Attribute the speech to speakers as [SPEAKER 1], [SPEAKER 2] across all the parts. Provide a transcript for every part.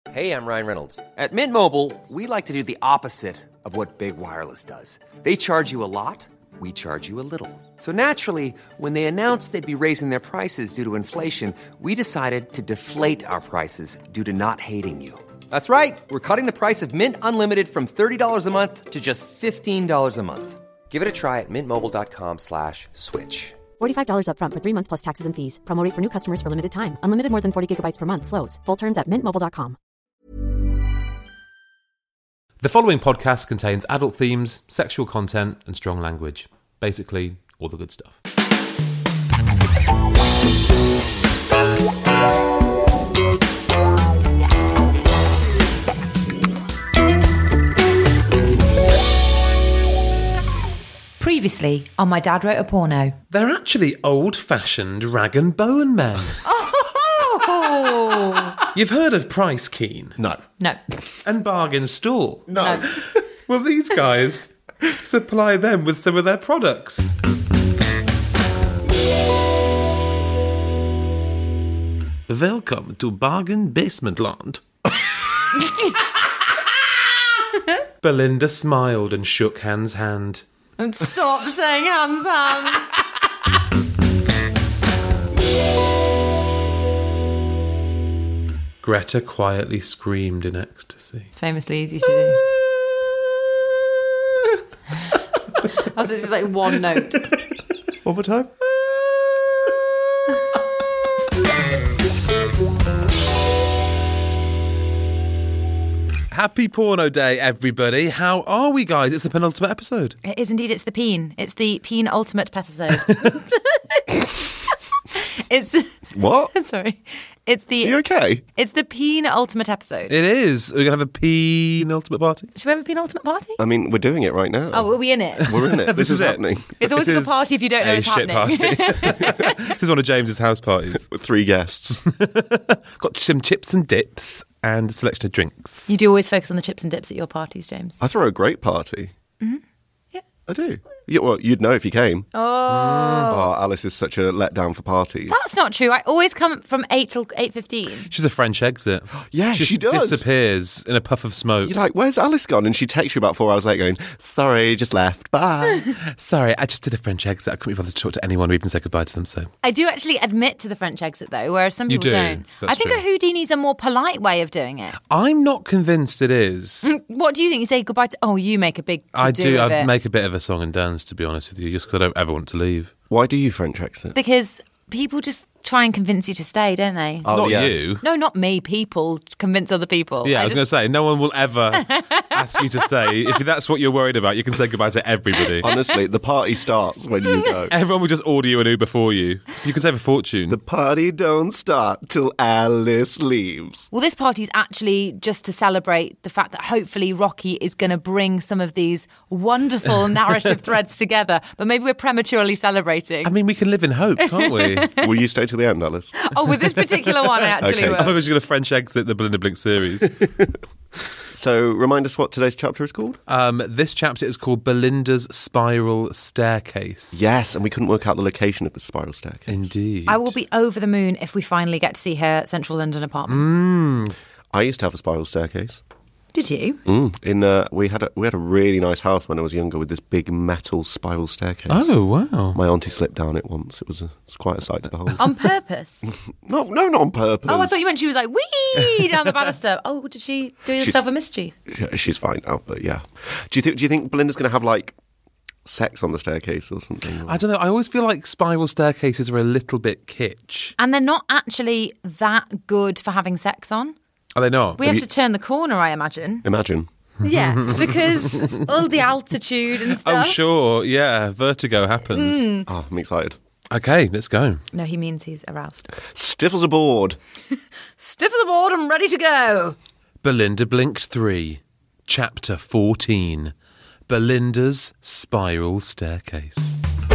[SPEAKER 1] Hey, I'm Ryan Reynolds. At Mint Mobile, we like to do the opposite of what Big Wireless does. They charge you a lot, we charge you a little. So naturally, when they announced they'd be raising their prices due to inflation, we decided to deflate our prices due to not hating you. That's right. We're cutting the price of Mint Unlimited from $30 a month to just $15 a month. Give it a try at mintmobile.com/switch.
[SPEAKER 2] $45 up front for 3 months plus taxes and fees. Promo rate for new customers for limited time. Unlimited more than 40 gigabytes per month. Slows full terms at mintmobile.com.
[SPEAKER 3] The following podcast contains adult themes, sexual content, and strong language. Basically, all the good stuff.
[SPEAKER 4] Previously on My Dad Wrote a Porno.
[SPEAKER 3] They're actually old-fashioned rag and bone men.
[SPEAKER 4] Oh!
[SPEAKER 3] You've heard of Price Keen?
[SPEAKER 5] No.
[SPEAKER 4] No.
[SPEAKER 3] And Bargain Store?
[SPEAKER 5] No.
[SPEAKER 3] Well, these guys supply them with some of their products. Welcome to Bargain Basement Land. Belinda smiled and shook Han's hand.
[SPEAKER 4] And stop saying hands, hand.
[SPEAKER 3] Greta quietly screamed in ecstasy.
[SPEAKER 4] Famously easy to do. Also, it's just like one note.
[SPEAKER 5] One more time.
[SPEAKER 3] Happy Porno Day, everybody. How are we, guys? It's the penultimate episode.
[SPEAKER 4] It is indeed, it's the peen. It's the peen ultimate petisode.
[SPEAKER 5] What?
[SPEAKER 4] Sorry. It's
[SPEAKER 5] Are you
[SPEAKER 4] the
[SPEAKER 5] okay?
[SPEAKER 4] It's the peen ultimate episode.
[SPEAKER 3] It is. We're going to have a penultimate party.
[SPEAKER 4] Should we have a peen ultimate party?
[SPEAKER 5] I mean, we're doing it right now.
[SPEAKER 4] Oh, are we in it?
[SPEAKER 5] We're in it. This is
[SPEAKER 3] it.
[SPEAKER 5] happening.
[SPEAKER 4] It's always a good party if you don't know it's
[SPEAKER 3] shit
[SPEAKER 4] happening.
[SPEAKER 3] Party. This is one of James's house parties.
[SPEAKER 5] With 3 guests.
[SPEAKER 3] Got some chips and dips and a selection of drinks.
[SPEAKER 4] You do always focus on the chips and dips at your parties, James.
[SPEAKER 5] I throw a great party.
[SPEAKER 4] Mm-hmm. Yeah.
[SPEAKER 5] I do. Yeah, well, you'd know if you came.
[SPEAKER 4] Oh.
[SPEAKER 5] Alice is such a letdown for parties.
[SPEAKER 4] That's not true. I always come from 8 till 8:15.
[SPEAKER 3] She's a French exit.
[SPEAKER 5] Yeah, she does.
[SPEAKER 3] Disappears in a puff of smoke.
[SPEAKER 5] You're like, where's Alice gone? And she texts you about 4 hours later going, sorry, just left. Bye.
[SPEAKER 3] Sorry, I just did a French exit. I couldn't be bothered to talk to anyone or even say goodbye to them, so...
[SPEAKER 4] I do actually admit to the French exit, though, whereas some
[SPEAKER 3] You
[SPEAKER 4] people
[SPEAKER 3] do.
[SPEAKER 4] don't.
[SPEAKER 3] That's
[SPEAKER 4] I think
[SPEAKER 3] true.
[SPEAKER 4] a Houdini's a more polite way of doing it.
[SPEAKER 3] I'm not convinced it is.
[SPEAKER 4] What do you think? You say goodbye to... Oh, you make a big to-do
[SPEAKER 3] I do.
[SPEAKER 4] of
[SPEAKER 3] I'd
[SPEAKER 4] it.
[SPEAKER 3] make a bit of a song and dance, to be honest with you, just because I don't ever want to leave.
[SPEAKER 5] Why do you French exit?
[SPEAKER 4] Because people just try and convince you to stay, don't they?
[SPEAKER 5] Oh,
[SPEAKER 3] Not
[SPEAKER 5] yeah.
[SPEAKER 3] you.
[SPEAKER 4] No, not me. People convince other people.
[SPEAKER 3] Yeah, I was going to say, no one will ever ask you to stay. If that's what you're worried about, you can say goodbye to everybody.
[SPEAKER 5] Honestly, the party starts when you go.
[SPEAKER 3] Everyone will just order you an Uber for you. You can save a fortune.
[SPEAKER 5] The party don't start till Alice leaves.
[SPEAKER 4] Well, this party's actually just to celebrate the fact that hopefully Rocky is going to bring some of these wonderful narrative threads together, but maybe we're prematurely celebrating.
[SPEAKER 3] I mean, we can live in hope, can't we?
[SPEAKER 5] Will you stay till the end, Alice?
[SPEAKER 4] Oh, with this particular one, I actually
[SPEAKER 5] Okay.
[SPEAKER 3] I'm
[SPEAKER 4] will.
[SPEAKER 3] just going to French exit the Belinda Blink series.
[SPEAKER 5] So, remind us what today's chapter is called?
[SPEAKER 3] This chapter is called Belinda's Spiral Staircase.
[SPEAKER 5] Yes, and we couldn't work out the location of the spiral staircase.
[SPEAKER 3] Indeed.
[SPEAKER 4] I will be over the moon if we finally get to see her central London apartment.
[SPEAKER 5] I used to have a spiral staircase.
[SPEAKER 4] Did you?
[SPEAKER 5] We had a really nice house when I was younger with this big metal spiral staircase.
[SPEAKER 3] Oh, wow.
[SPEAKER 5] My auntie slipped down it once. It's quite a sight to behold.
[SPEAKER 4] On purpose?
[SPEAKER 5] No, not on purpose.
[SPEAKER 4] Oh, I thought you meant she was like, wee, down the banister. Oh, did she do herself a mischief?
[SPEAKER 5] She's fine now, but yeah. Do you think Belinda's going to have like sex on the staircase or something?
[SPEAKER 3] I don't know. I always feel like spiral staircases are a little bit kitsch.
[SPEAKER 4] And they're not actually that good for having sex on.
[SPEAKER 3] Are they not?
[SPEAKER 4] We have to turn the corner, I imagine.
[SPEAKER 5] Imagine.
[SPEAKER 4] Yeah, because all the altitude and
[SPEAKER 3] Oh,
[SPEAKER 4] stuff.
[SPEAKER 3] sure. Yeah, vertigo happens.
[SPEAKER 5] Oh, I'm excited.
[SPEAKER 3] Okay, let's go.
[SPEAKER 4] No, he means he's aroused.
[SPEAKER 5] Stiff as a board.
[SPEAKER 4] Stiff as a board and ready to go.
[SPEAKER 3] Belinda Blinked 3, Chapter 14. Belinda's Spiral Staircase.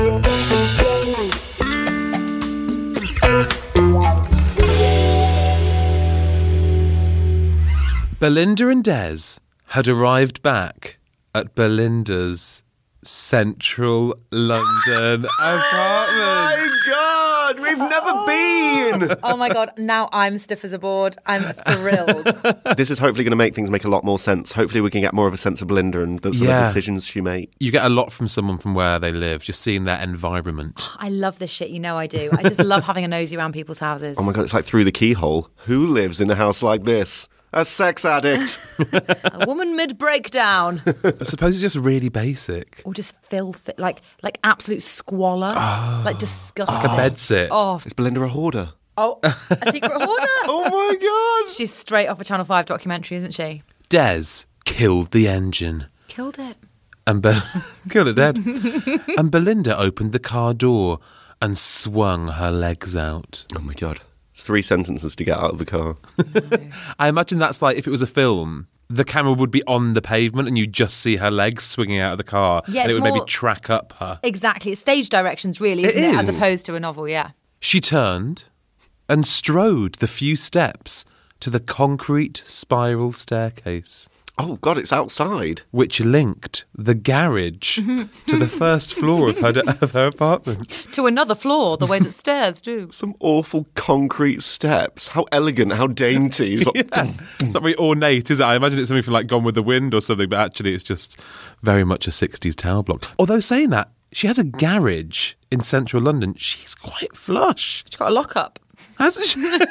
[SPEAKER 3] Belinda and Des had arrived back at Belinda's central London apartment.
[SPEAKER 5] God! God, we've never been.
[SPEAKER 4] Oh my God, now I'm stiff as a board. I'm thrilled.
[SPEAKER 5] This is hopefully going to make things make a lot more sense. Hopefully we can get more of a sense of Belinda and some of the decisions she made.
[SPEAKER 3] You get a lot from someone from where they live, just seeing their environment.
[SPEAKER 4] I love this shit, you know I do. I just love having a nosy around people's houses.
[SPEAKER 5] Oh my God, it's like through the keyhole. Who lives in a house like this? A sex addict.
[SPEAKER 4] A woman mid-breakdown.
[SPEAKER 3] But suppose it's just really basic.
[SPEAKER 4] Or just filth, like absolute squalor. Like disgusting.
[SPEAKER 3] Like a bed sit.
[SPEAKER 4] Oh,
[SPEAKER 5] Is Belinda a hoarder?
[SPEAKER 4] a secret hoarder.
[SPEAKER 5] Oh my God.
[SPEAKER 4] She's straight off a Channel 5 documentary, isn't she?
[SPEAKER 3] Des killed the engine.
[SPEAKER 4] Killed it.
[SPEAKER 3] And killed it dead. And Belinda opened the car door and swung her legs out.
[SPEAKER 5] Oh my God. 3 sentences to get out of the car.
[SPEAKER 3] I imagine that's like if it was a film, the camera would be on the pavement and you just see her legs swinging out of the car.
[SPEAKER 4] Yeah,
[SPEAKER 3] and it
[SPEAKER 4] it's
[SPEAKER 3] would
[SPEAKER 4] more-
[SPEAKER 3] maybe track up her.
[SPEAKER 4] Exactly. It's stage directions, really, isn't it? As
[SPEAKER 3] is.
[SPEAKER 4] opposed to a novel, yeah.
[SPEAKER 3] She turned and strode the few steps to the concrete spiral staircase,
[SPEAKER 5] Oh God, it's outside.
[SPEAKER 3] which linked the garage to the first floor of her apartment.
[SPEAKER 4] To another floor, the way that stairs do.
[SPEAKER 5] Some awful concrete steps. How elegant, how dainty. It's like,
[SPEAKER 3] It's not very ornate, is it? I imagine it's something from like Gone with the Wind or something, but actually it's just very much a 60s tower block. Although saying that, she has a garage in central London. She's quite flush.
[SPEAKER 4] She's got a lockup.
[SPEAKER 3] Hasn't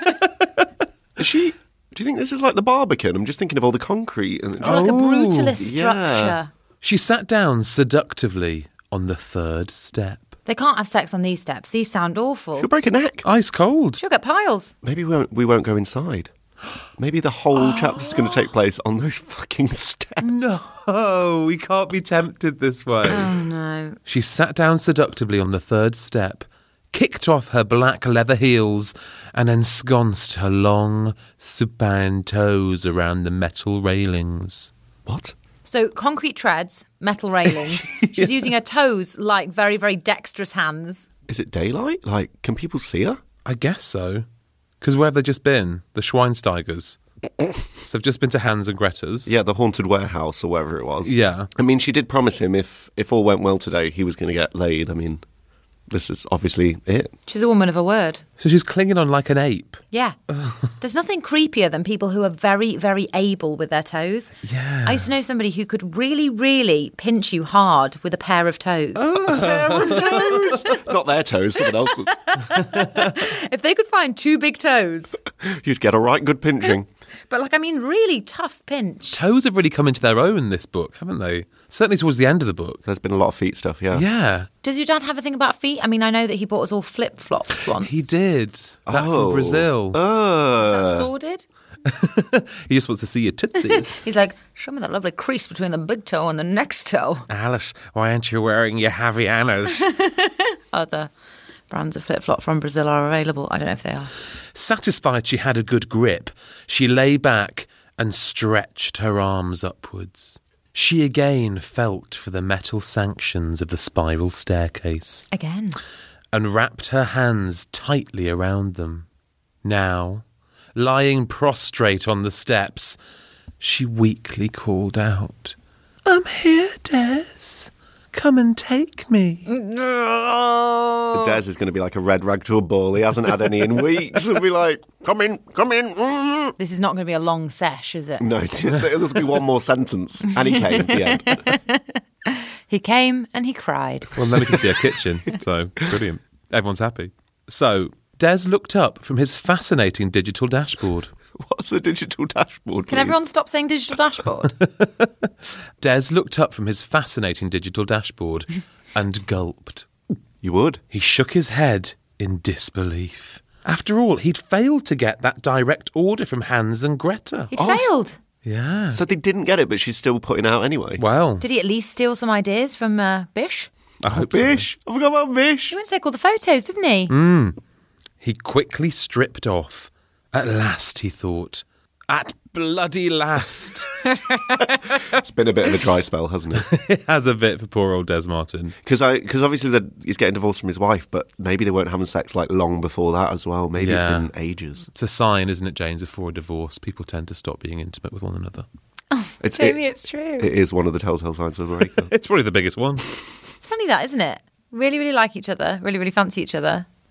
[SPEAKER 3] she?
[SPEAKER 5] Do you think this is like the Barbican? I'm just thinking of all the concrete. And
[SPEAKER 4] Like a brutalist
[SPEAKER 5] yeah.
[SPEAKER 4] structure.
[SPEAKER 3] She sat down seductively on the 3rd step.
[SPEAKER 4] They can't have sex on these steps. These sound awful.
[SPEAKER 5] She'll break a neck.
[SPEAKER 3] Ice cold.
[SPEAKER 4] She'll get piles.
[SPEAKER 5] Maybe we won't go inside. Maybe the whole chapter's going to take place on those fucking steps.
[SPEAKER 3] No, we can't be tempted this way.
[SPEAKER 4] Oh, no.
[SPEAKER 3] She sat down seductively on the 3rd step, kicked off her black leather heels, and ensconced her long, supine toes around the metal railings.
[SPEAKER 5] What?
[SPEAKER 4] So, concrete treads, metal railings. She's using her toes like very, very dexterous hands.
[SPEAKER 5] Is it daylight? Like, can people see her?
[SPEAKER 3] I guess so. Because where have they just been? The Schweinsteigers. So they've just been to Hans and Greta's.
[SPEAKER 5] Yeah, the haunted warehouse or whatever it was.
[SPEAKER 3] Yeah.
[SPEAKER 5] I mean, she did promise him if all went well today, he was going to get laid. I mean, this is obviously it.
[SPEAKER 4] She's a woman of a word.
[SPEAKER 3] So she's clinging on like an ape.
[SPEAKER 4] Yeah. There's nothing creepier than people who are very, very able with their toes.
[SPEAKER 3] Yeah.
[SPEAKER 4] I used to know somebody who could really, really pinch you hard with a pair of toes.
[SPEAKER 5] Not their toes, someone else's.
[SPEAKER 4] If they could find 2 big toes,
[SPEAKER 5] You'd get a right good pinching.
[SPEAKER 4] but like, I mean, really tough pinch.
[SPEAKER 3] Toes have really come into their own in this book, haven't they? Certainly towards the end of the book.
[SPEAKER 5] There's been a lot of feet stuff, yeah.
[SPEAKER 3] Yeah.
[SPEAKER 4] Does your dad have a thing about feet? I mean, I know that he bought us all flip-flops once.
[SPEAKER 3] He did. That from Brazil.
[SPEAKER 4] Is that sordid?
[SPEAKER 3] He just wants to see your tootsies.
[SPEAKER 4] He's like, show me that lovely crease between the big toe and the next toe.
[SPEAKER 3] Alice, why aren't you wearing your Havaianas?
[SPEAKER 4] Other brands of flip-flop from Brazil are available. I don't know if they are.
[SPEAKER 3] Satisfied she had a good grip, she lay back and stretched her arms upwards. She again felt for the metal sanctions of the spiral staircase
[SPEAKER 4] Again.
[SPEAKER 3] and wrapped her hands tightly around them. Now, lying prostrate on the steps, she weakly called out, "I'm here, Des. Come and take me."
[SPEAKER 5] Des is going to be like a red rag to a bull. He hasn't had any in weeks. He'll be like, come in, come in. Mm.
[SPEAKER 4] This is not going to be a long sesh, is it?
[SPEAKER 5] No, there'll be one more sentence. And he came at the end.
[SPEAKER 4] He came and he cried.
[SPEAKER 3] Well, then we can see her kitchen, so brilliant. Everyone's happy. So, Des looked up from his fascinating digital dashboard.
[SPEAKER 5] What's a digital dashboard,
[SPEAKER 4] Can
[SPEAKER 5] please?
[SPEAKER 4] everyone stop saying digital dashboard?
[SPEAKER 3] Des looked up from his fascinating digital dashboard and gulped.
[SPEAKER 5] You would?
[SPEAKER 3] He shook his head in disbelief. After all, he'd failed to get that direct order from Hans and Greta.
[SPEAKER 4] He'd failed.
[SPEAKER 3] Yeah.
[SPEAKER 5] So they didn't get it, but she's still putting out anyway.
[SPEAKER 3] Well,
[SPEAKER 4] Did he at least steal some ideas from Bish?
[SPEAKER 3] I hope so.
[SPEAKER 5] Bish. I forgot about Bish.
[SPEAKER 4] He went to take all the photos, didn't he?
[SPEAKER 3] He quickly stripped off. At last, he thought. At bloody last.
[SPEAKER 5] It's been a bit of a dry spell, hasn't it?
[SPEAKER 3] It has a bit for poor old Des Martin.
[SPEAKER 5] Because obviously he's getting divorced from his wife, but maybe they weren't having sex like long before that as well. Maybe it's
[SPEAKER 3] Yeah.
[SPEAKER 5] been ages.
[SPEAKER 3] It's a sign, isn't it, James, before a divorce, people tend to stop being intimate with one another.
[SPEAKER 4] Maybe it's true.
[SPEAKER 5] It is one of the telltale signs of a breakup.
[SPEAKER 3] It's probably the biggest one.
[SPEAKER 4] It's funny that, isn't it? Really, really like each other, really, really fancy each other.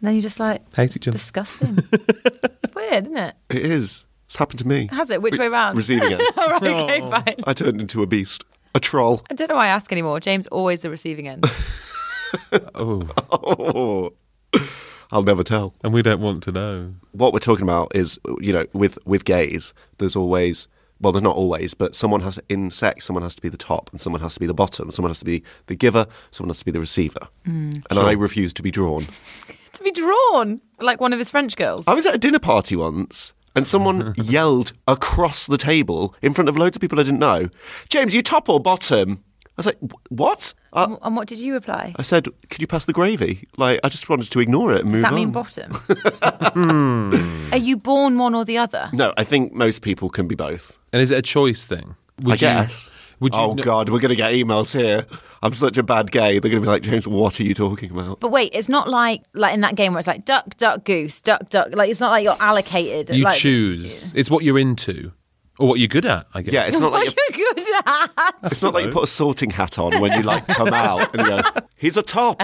[SPEAKER 4] And then you're just like,
[SPEAKER 3] Hate each other.
[SPEAKER 4] disgusting. Weird, isn't it?
[SPEAKER 5] It is. It's happened to me.
[SPEAKER 4] Has it? Which way round?
[SPEAKER 5] Receiving end.
[SPEAKER 4] All right, okay, fine.
[SPEAKER 5] I turned into a beast. A troll.
[SPEAKER 4] I don't know why I ask anymore. James always the receiving end.
[SPEAKER 3] Oh,
[SPEAKER 5] Oh, I'll never tell.
[SPEAKER 3] and we don't want to know.
[SPEAKER 5] What we're talking about is, with gays, there's always, well, there's not always, but in sex, someone has to be the top and someone has to be the bottom. Someone has to be the giver, someone has to be the receiver. And I refuse to be drawn.
[SPEAKER 4] To be drawn like one of his French girls.
[SPEAKER 5] I was at a dinner party once and someone yelled across the table in front of loads of people I didn't know, "James, you top or bottom?" I was like, "What?"
[SPEAKER 4] And what did you reply?
[SPEAKER 5] I said, "Could you pass the gravy?" Like, I just wanted to ignore it and
[SPEAKER 4] Does
[SPEAKER 5] move
[SPEAKER 4] that mean
[SPEAKER 5] on.
[SPEAKER 4] bottom? Are you born one or the other?
[SPEAKER 5] No, I think most people can be both.
[SPEAKER 3] And is it a choice thing?
[SPEAKER 5] I guess.
[SPEAKER 3] Would you?
[SPEAKER 5] Oh, God, we're going to get emails here. I'm such a bad gay. They're going to be like, "James, what are you talking about?"
[SPEAKER 4] But wait, it's not like in that game where it's like duck, duck, goose, duck, duck. Like, it's not like you're allocated.
[SPEAKER 3] You
[SPEAKER 4] like,
[SPEAKER 3] choose. It's what you're into or what you're good at, I guess.
[SPEAKER 5] Yeah, it's not like
[SPEAKER 4] What you're good at.
[SPEAKER 5] it's not like you put a sorting hat on when you like come out and you go, "He's a top."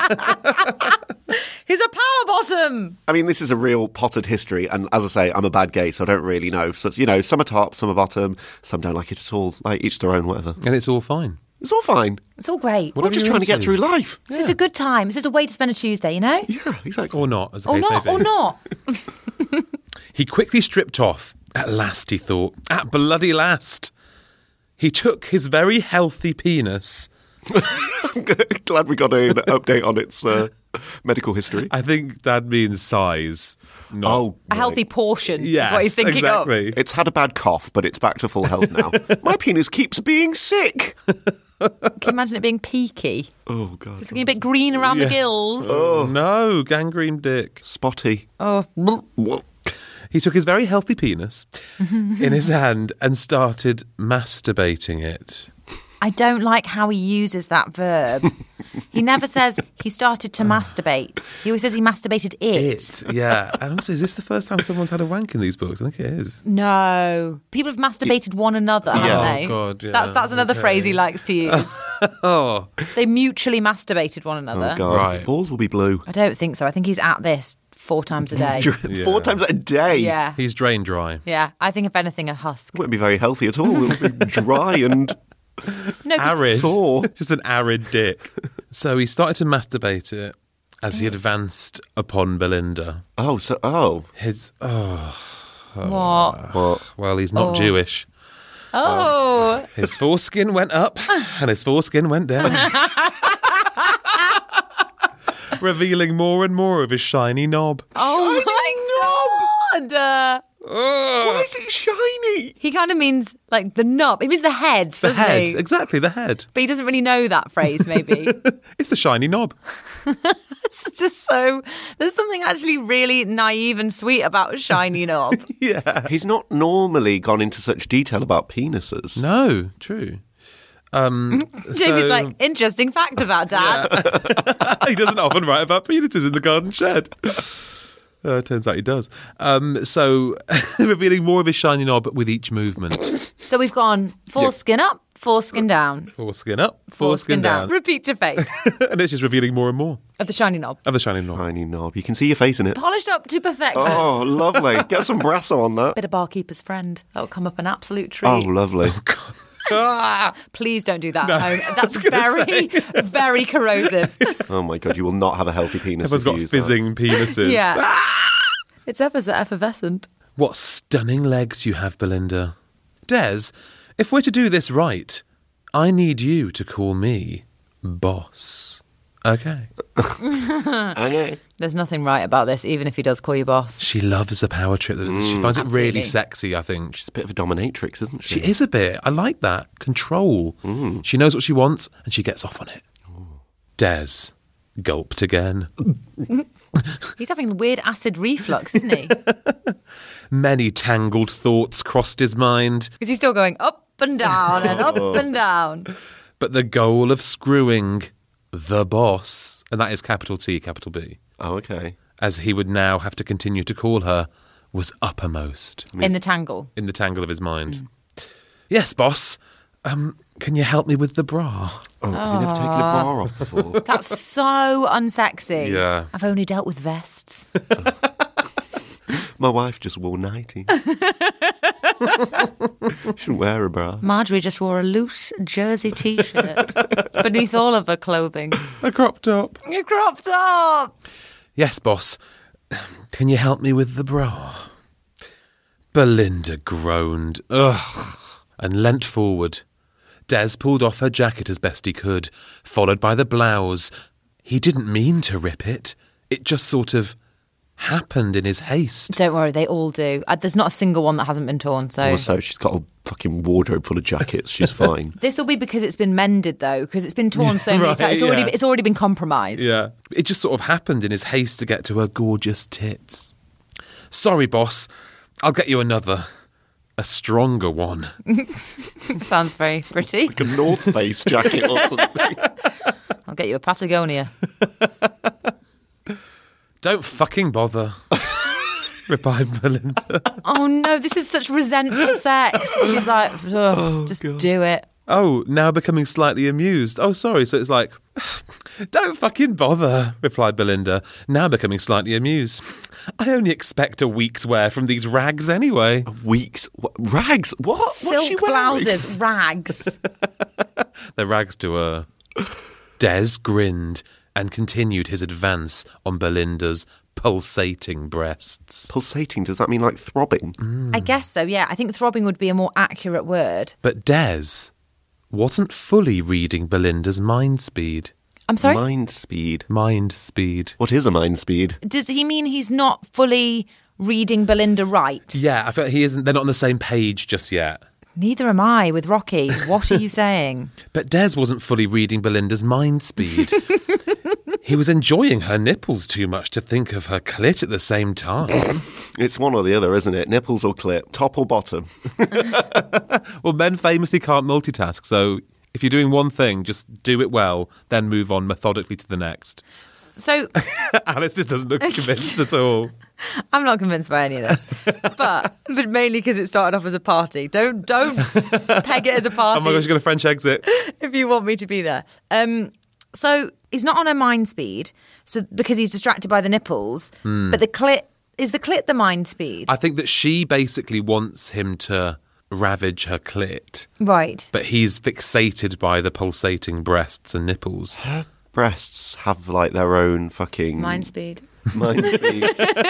[SPEAKER 4] He's a power bottom.
[SPEAKER 5] I mean, this is a real potted history, and as I say, I'm a bad gay, so I don't really know. So, some are top, some are bottom, some don't like it at all. Like, each their own, whatever.
[SPEAKER 3] And it's all fine.
[SPEAKER 5] It's all fine.
[SPEAKER 4] It's all great.
[SPEAKER 5] We're just
[SPEAKER 3] you're
[SPEAKER 5] trying to get
[SPEAKER 3] into.
[SPEAKER 5] through life.
[SPEAKER 4] It's just a good time. It's just a way to spend a Tuesday, you know?
[SPEAKER 5] Yeah, exactly.
[SPEAKER 3] Or not, as the
[SPEAKER 4] Or
[SPEAKER 3] case may
[SPEAKER 4] not,
[SPEAKER 3] be.
[SPEAKER 4] or not.
[SPEAKER 3] He quickly stripped off. At last, he thought. At bloody last. He took his very healthy penis.
[SPEAKER 5] I'm glad we got an update on its medical history.
[SPEAKER 3] I think that means size. Not,
[SPEAKER 5] Oh,
[SPEAKER 4] A healthy portion
[SPEAKER 3] yes,
[SPEAKER 4] is what he's thinking
[SPEAKER 3] exactly.
[SPEAKER 5] It's had a bad cough, but it's back to full health now. My penis keeps being sick.
[SPEAKER 4] of. Can you imagine it being peaky?
[SPEAKER 5] Oh, God.
[SPEAKER 4] It's looking a bit green around the gills.
[SPEAKER 3] Oh, no, gangrene dick.
[SPEAKER 5] Spotty.
[SPEAKER 4] Oh,
[SPEAKER 5] Whoa.
[SPEAKER 3] He took his very healthy penis in his hand and started masturbating it.
[SPEAKER 4] I don't like how he uses that verb. He never says he started to masturbate. He always says he masturbated it.
[SPEAKER 3] Yeah. And also, is this the first time someone's had a wank in these books? I think it is.
[SPEAKER 4] No. People have masturbated one another, haven't
[SPEAKER 5] Yeah.
[SPEAKER 4] they?
[SPEAKER 3] Oh, God, yeah.
[SPEAKER 4] That's another
[SPEAKER 3] Okay.
[SPEAKER 4] phrase he likes to use.
[SPEAKER 3] Oh,
[SPEAKER 4] They mutually masturbated one another.
[SPEAKER 5] Oh, God.
[SPEAKER 3] Right.
[SPEAKER 5] His balls will be blue.
[SPEAKER 4] I don't think so. I think he's at this 4 times a day.
[SPEAKER 5] 4 times a day.
[SPEAKER 4] Yeah.
[SPEAKER 3] he's drain dry.
[SPEAKER 4] Yeah. I think, if anything, a husk.
[SPEAKER 5] It wouldn't be very healthy at all. It would be dry and
[SPEAKER 4] No, 'cause-
[SPEAKER 3] Arid.
[SPEAKER 5] sore.
[SPEAKER 3] Just an arid dick. So he started to masturbate it as he advanced upon Belinda. His,
[SPEAKER 4] What?
[SPEAKER 3] well, he's not Jewish.
[SPEAKER 4] Oh.
[SPEAKER 3] His foreskin went up and his foreskin went down. Revealing more and more of his shiny knob.
[SPEAKER 4] Oh, my God.
[SPEAKER 5] Why is it shiny?
[SPEAKER 4] He kind of means like the knob. He means the head,
[SPEAKER 3] The
[SPEAKER 4] doesn't
[SPEAKER 3] head.
[SPEAKER 4] he?
[SPEAKER 3] Exactly, the head.
[SPEAKER 4] But he doesn't really know that phrase, maybe.
[SPEAKER 3] It's the shiny knob.
[SPEAKER 4] It's just so... There's something actually really naive and sweet about a shiny knob.
[SPEAKER 5] He's not normally gone into such detail about penises.
[SPEAKER 3] No, true.
[SPEAKER 4] Jamie's like, interesting fact about Dad.
[SPEAKER 3] He doesn't often write about penises in the garden shed. Turns out he does. So, revealing more of his shiny knob with each movement.
[SPEAKER 4] So we've gone foreskin up, foreskin down.
[SPEAKER 3] Foreskin up, foreskin down.
[SPEAKER 4] Repeat to fade
[SPEAKER 3] And it's just revealing more and more
[SPEAKER 4] of the shiny knob.
[SPEAKER 3] of the shiny knob.
[SPEAKER 5] Shiny knob. You can see your face in it.
[SPEAKER 4] Polished up to perfection.
[SPEAKER 5] Oh, lovely. Get some Brasso on that.
[SPEAKER 4] Bit of barkeeper's friend. That'll come up an absolute treat.
[SPEAKER 5] Oh, lovely.
[SPEAKER 4] Please don't do that at home. That's very, very corrosive.
[SPEAKER 5] Oh, my God. You will not have a healthy penis
[SPEAKER 3] Everyone's
[SPEAKER 5] if you
[SPEAKER 3] got
[SPEAKER 5] use
[SPEAKER 3] fizzing penises.
[SPEAKER 4] Yeah. It's ever so effervescent.
[SPEAKER 3] What stunning legs you have, Belinda. Des, if we're to do this right, I need you to call me boss. Okay.
[SPEAKER 5] that. Okay.
[SPEAKER 4] There's nothing right about this, even if he does call you boss.
[SPEAKER 3] She loves a power trip. She finds it really
[SPEAKER 4] Absolutely.
[SPEAKER 3] sexy, I think.
[SPEAKER 5] She's a bit of a dominatrix, isn't she?
[SPEAKER 3] She is a bit. I like that. Control. She knows what she wants and she gets off on it. Des gulped again.
[SPEAKER 4] He's having weird acid reflux, isn't he?
[SPEAKER 3] Many tangled thoughts crossed his mind,
[SPEAKER 4] Because he's still going up and down and up and down.
[SPEAKER 3] but the goal of screwing the boss, and that is capital T, capital B,
[SPEAKER 5] Oh, okay.
[SPEAKER 3] as he would now have to continue to call her, was uppermost
[SPEAKER 4] In the tangle.
[SPEAKER 3] in the tangle of his mind. Yes, boss. Can you help me with the bra?
[SPEAKER 5] Oh, has he never taken a bra off before?
[SPEAKER 4] That's so unsexy.
[SPEAKER 3] Yeah.
[SPEAKER 4] I've only dealt with vests.
[SPEAKER 5] My wife just wore 90. Shouldn't wear a bra.
[SPEAKER 4] Marjorie just wore a loose jersey T-shirt beneath all of her clothing.
[SPEAKER 3] A crop top.
[SPEAKER 4] You cropped up.
[SPEAKER 3] Yes, boss. Can you help me with the bra? Belinda groaned, ugh, and leant forward. Des pulled off her jacket as best he could, followed by the blouse. He didn't mean to rip it. It just sort of happened in his haste.
[SPEAKER 4] Don't worry, they all do. There's not a single one that hasn't been torn, so...
[SPEAKER 5] Also, she's got a fucking wardrobe full of jackets. She's fine.
[SPEAKER 4] This will be because it's been mended, though, because it's been torn so many
[SPEAKER 3] Right,
[SPEAKER 4] times.
[SPEAKER 3] yeah.
[SPEAKER 4] It's already been compromised.
[SPEAKER 3] Yeah. It just sort of happened in his haste to get to her gorgeous tits. Sorry, boss. I'll get you another. A stronger one.
[SPEAKER 4] Sounds very pretty.
[SPEAKER 5] Like a North Face jacket or something.
[SPEAKER 4] I'll get you a Patagonia.
[SPEAKER 3] Don't fucking bother, replied Belinda.
[SPEAKER 4] Oh, no, this is such resentful sex. She's like, just do it.
[SPEAKER 3] Oh, now becoming slightly amused. Oh, sorry. So it's like, don't fucking bother, replied Belinda, now becoming slightly amused. I only expect a week's wear from these rags anyway.
[SPEAKER 5] Weeks? What? Rags? What? What's she
[SPEAKER 4] Silk
[SPEAKER 5] wearing?
[SPEAKER 4] blouses, rags.
[SPEAKER 3] They're rags to her. Des grinned and continued his advance on Belinda's pulsating breasts.
[SPEAKER 5] Pulsating, does that mean like throbbing?
[SPEAKER 4] I guess so, yeah. I think throbbing would be a more accurate word.
[SPEAKER 3] But Des wasn't fully reading Belinda's mind speed.
[SPEAKER 4] I'm sorry?
[SPEAKER 5] Mind speed.
[SPEAKER 3] Mind speed.
[SPEAKER 5] What is a mind speed?
[SPEAKER 4] Does he mean he's not fully reading Belinda right?
[SPEAKER 3] Yeah, I feel like he isn't. They're not on the same page just yet.
[SPEAKER 4] Neither am I with Rocky. What are you saying?
[SPEAKER 3] But Des wasn't fully reading Belinda's mind speed. He was enjoying her nipples too much to think of her clit at the same time.
[SPEAKER 5] It's one or the other, isn't it? Nipples or clit? Top or bottom?
[SPEAKER 3] Well, men famously can't multitask, so if you're doing one thing, just do it well, then move on methodically to the next.
[SPEAKER 4] So
[SPEAKER 3] Alice just doesn't look convinced at all.
[SPEAKER 4] I'm not convinced by any of this, but mainly because it started off as a party. Don't peg it as a party.
[SPEAKER 3] Oh my gosh, you're going to French exit.
[SPEAKER 4] If you want me to be there. So he's not on her mind speed, so because he's distracted by the nipples. But the clit is the mind speed,
[SPEAKER 3] I think that she basically wants him to ravage her clit,
[SPEAKER 4] right?
[SPEAKER 3] but he's fixated by the pulsating breasts and nipples.
[SPEAKER 5] Her breasts have like their own fucking...
[SPEAKER 4] Mind speed.
[SPEAKER 5] Mind speed.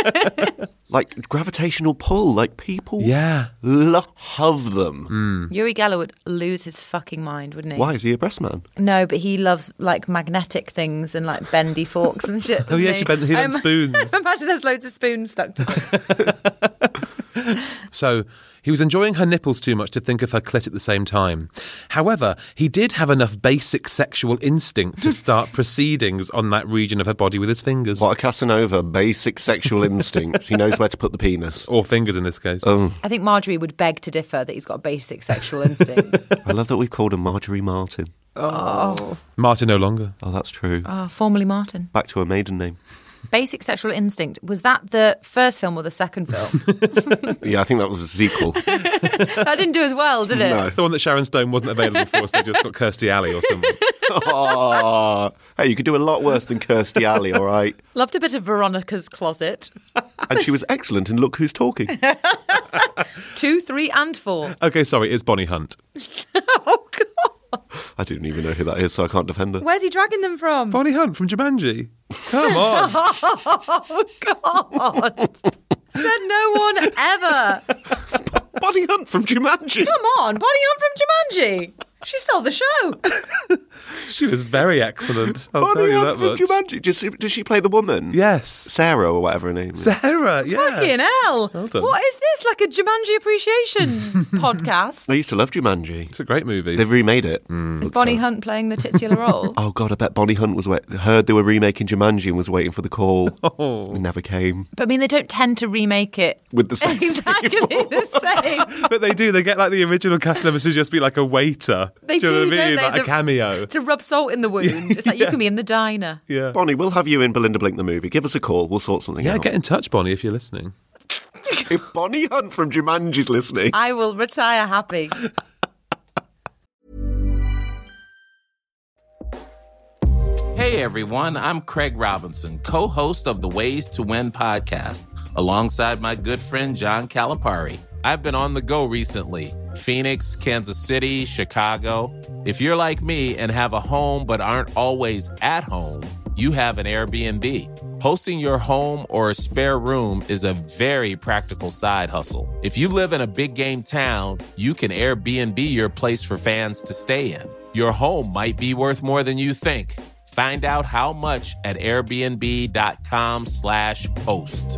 [SPEAKER 5] Like gravitational pull. Like people
[SPEAKER 3] Yeah.
[SPEAKER 5] love them.
[SPEAKER 4] Uri Geller would lose his fucking mind, wouldn't he?
[SPEAKER 5] Why? Is he a breast man?
[SPEAKER 4] No, but he loves like magnetic things and like bendy forks and shit.
[SPEAKER 3] Oh, yeah,
[SPEAKER 4] doesn't
[SPEAKER 3] he bent spoons.
[SPEAKER 4] Imagine there's loads of spoons stuck to them.
[SPEAKER 3] So he was enjoying her nipples too much to think of her clit at the same time. However, he did have enough basic sexual instinct to start proceedings on that region of her body with his fingers.
[SPEAKER 5] What a Casanova, basic sexual instincts. He knows where to put the penis.
[SPEAKER 3] Or fingers in this case.
[SPEAKER 4] I think Marjorie would beg to differ that he's got basic sexual instincts.
[SPEAKER 5] I love that we've called her Marjorie Martin.
[SPEAKER 3] Martin no longer.
[SPEAKER 5] Oh, that's true.
[SPEAKER 4] Formerly Martin.
[SPEAKER 5] Back to her maiden name.
[SPEAKER 4] Basic Sexual Instinct. Was that the first film or the second film?
[SPEAKER 5] Yeah, I think that was a sequel.
[SPEAKER 4] That didn't do as well, did it?
[SPEAKER 5] No.
[SPEAKER 3] It's the one that Sharon Stone wasn't available for, so they just got Kirstie Alley or something.
[SPEAKER 5] Oh, hey, you could do a lot worse than Kirstie Alley, all right?
[SPEAKER 4] Loved a bit of Veronica's Closet.
[SPEAKER 5] And she was excellent in Look Who's Talking.
[SPEAKER 4] 2, 3 and 4.
[SPEAKER 3] Okay, sorry, it's Bonnie Hunt.
[SPEAKER 4] Oh, God.
[SPEAKER 5] I didn't even know who that is, so I can't defend her.
[SPEAKER 4] Where's he dragging them from?
[SPEAKER 3] Bonnie Hunt from Jumanji. Come on.
[SPEAKER 4] Oh, God. Said no one ever.
[SPEAKER 5] Bonnie Hunt from Jumanji.
[SPEAKER 4] Come on, Bonnie Hunt from Jumanji. She stole the show.
[SPEAKER 3] She was very excellent. I'll tell
[SPEAKER 5] Bonnie
[SPEAKER 3] you
[SPEAKER 5] Hunt
[SPEAKER 3] that
[SPEAKER 5] from
[SPEAKER 3] much.
[SPEAKER 5] Jumanji. Does she play the woman?
[SPEAKER 3] Yes.
[SPEAKER 5] Sarah or whatever her name is.
[SPEAKER 3] Sarah, yeah.
[SPEAKER 4] Fucking hell.
[SPEAKER 3] Well done.
[SPEAKER 4] What is this? Like a Jumanji appreciation podcast?
[SPEAKER 5] I used to love Jumanji.
[SPEAKER 3] It's a great movie.
[SPEAKER 5] They've remade it.
[SPEAKER 4] Is Bonnie Hunt playing the titular role?
[SPEAKER 5] Oh, God, I bet Bonnie Hunt was heard they were remaking Jumanji and was waiting for the call.
[SPEAKER 3] Oh.
[SPEAKER 5] It never came.
[SPEAKER 4] But I mean, they don't tend to remake it
[SPEAKER 5] With the same
[SPEAKER 4] exactly the same.
[SPEAKER 3] But they do. They get like the original cast members to just be like a waiter.
[SPEAKER 4] They
[SPEAKER 3] do. You know
[SPEAKER 4] do,
[SPEAKER 3] what I
[SPEAKER 4] don't
[SPEAKER 3] mean?
[SPEAKER 4] they?
[SPEAKER 3] Like a
[SPEAKER 4] So-
[SPEAKER 3] cameo.
[SPEAKER 4] To rub salt in the wound. It's like you can be in the diner.
[SPEAKER 3] Yeah.
[SPEAKER 5] Bonnie, we'll have you in Belinda Blink the movie. Give us a call. We'll sort something
[SPEAKER 3] Yeah,
[SPEAKER 5] out.
[SPEAKER 3] get in touch, Bonnie, if you're listening.
[SPEAKER 5] If Bonnie Hunt from Jumanji's listening.
[SPEAKER 4] I will retire happy.
[SPEAKER 6] Hey everyone, I'm Craig Robinson, co-host of the Ways to Win podcast, alongside my good friend John Calipari. I've been on the go recently. Phoenix, Kansas City, Chicago. If you're like me and have a home but aren't always at home, you have an Airbnb. Hosting your home or a spare room is a very practical side hustle. If you live in a big game town, you can Airbnb your place for fans to stay in. Your home might be worth more than you think. Find out how much at airbnb.com/host.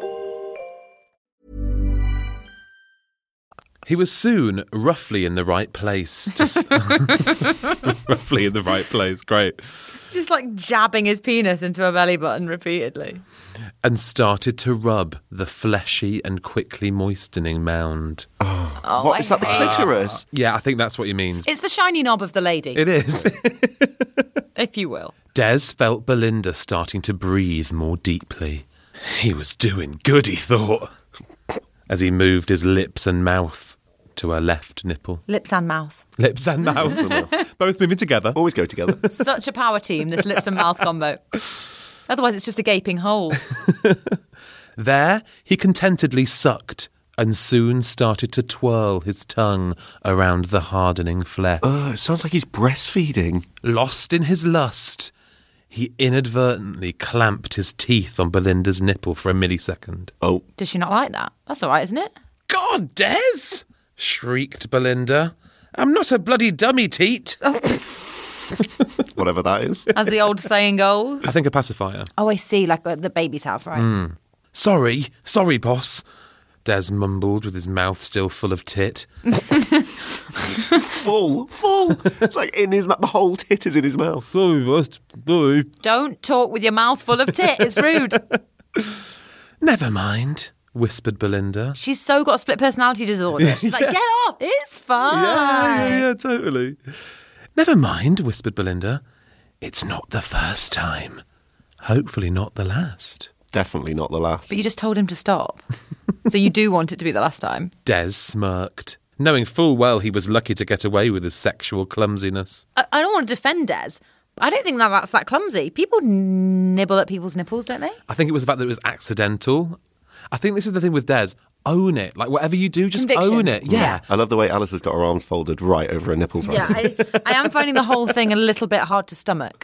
[SPEAKER 3] He was soon roughly in the right place. Roughly in the right place, great.
[SPEAKER 4] Just like jabbing his penis into a belly button repeatedly.
[SPEAKER 3] And started to rub the fleshy and quickly moistening mound.
[SPEAKER 5] What is that, the clitoris?
[SPEAKER 3] Yeah, I think that's what he means.
[SPEAKER 4] It's the shiny knob of the lady,
[SPEAKER 3] It is.
[SPEAKER 4] if you will.
[SPEAKER 3] Des felt Belinda starting to breathe more deeply. He was doing good, he thought, as he moved his lips and mouth to her left nipple.
[SPEAKER 4] Lips and mouth.
[SPEAKER 3] Lips and mouth. Both moving together.
[SPEAKER 5] Always go together.
[SPEAKER 4] Such a power team, this lips and mouth combo. Otherwise, it's just a gaping hole.
[SPEAKER 3] There, he contentedly sucked and soon started to twirl his tongue around the hardening flesh.
[SPEAKER 5] It sounds like he's breastfeeding.
[SPEAKER 3] Lost in his lust, he inadvertently clamped his teeth on Belinda's nipple for a millisecond.
[SPEAKER 5] Oh,
[SPEAKER 4] Does she not like that? That's all right, isn't it?
[SPEAKER 3] God, Des! Shrieked Belinda. I'm not a bloody dummy, teat.
[SPEAKER 5] whatever that is.
[SPEAKER 4] As the old saying goes.
[SPEAKER 3] I think a pacifier.
[SPEAKER 4] Oh, I see, like the babies have, right?
[SPEAKER 3] Sorry, boss. Des mumbled with his mouth still full of tit.
[SPEAKER 5] Full. It's like in his mouth. The whole tit is in his mouth.
[SPEAKER 3] Sorry, boss. Sorry.
[SPEAKER 4] Don't talk with your mouth full of tit. It's rude.
[SPEAKER 3] Never mind, whispered Belinda.
[SPEAKER 4] She's so got a split personality disorder. She's like, get off. It's fine.
[SPEAKER 3] Yeah, totally. Never mind, whispered Belinda. It's not the first time. Hopefully not the last.
[SPEAKER 5] Definitely not the last.
[SPEAKER 4] But you just told him to stop. So you do want it to be the last time.
[SPEAKER 3] Des smirked, knowing full well he was lucky to get away with his sexual clumsiness.
[SPEAKER 4] I don't want to defend Des. I don't think that's that clumsy. People nibble at people's nipples, don't they?
[SPEAKER 3] I think it was the fact that it was accidental. I think this is the thing with Des. Own it. Like, whatever you do, just
[SPEAKER 4] Conviction.
[SPEAKER 3] own it. Yeah.
[SPEAKER 5] I love the way Alice has got her arms folded right over her nipples right
[SPEAKER 4] Yeah, I am finding the whole thing a little bit hard to stomach.